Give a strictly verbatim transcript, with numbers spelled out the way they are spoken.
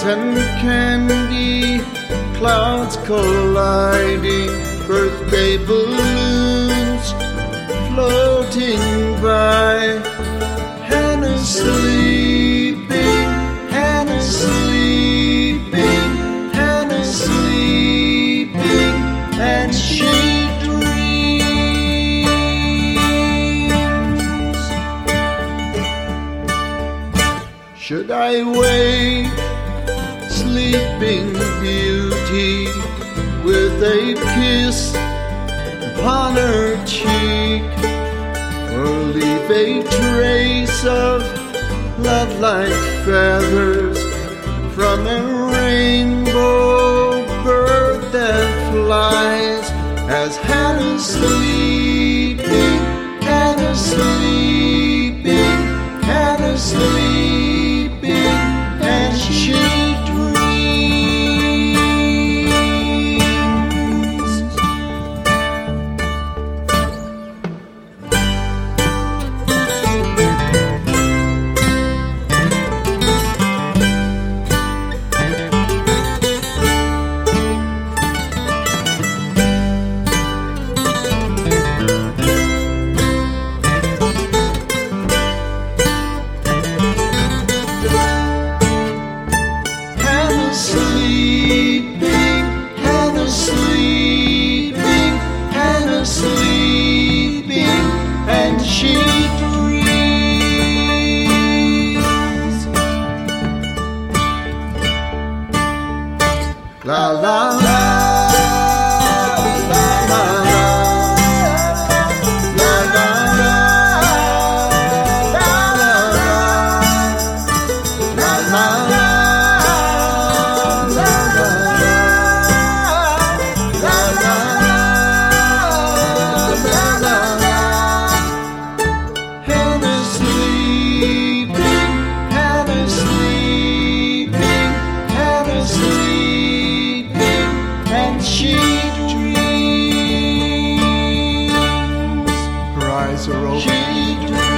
cotton candy, clouds colliding, birthday balloons floating by. Hannah's sleeping, Hannah's sleeping, Hannah's sleeping, and she dreams. Should I wake Sleeping Beauty with a kiss upon her cheek, or leave a trace of love like feathers from a rainbow bird that flies? As Hannah's sleeping, Hannah's sleeping, Hannah's sleeping, and she sleeping, Hannah's sleeping, Hannah's sleeping, and she dreams. La la la. She dreams. Her eyes are open. She dreams.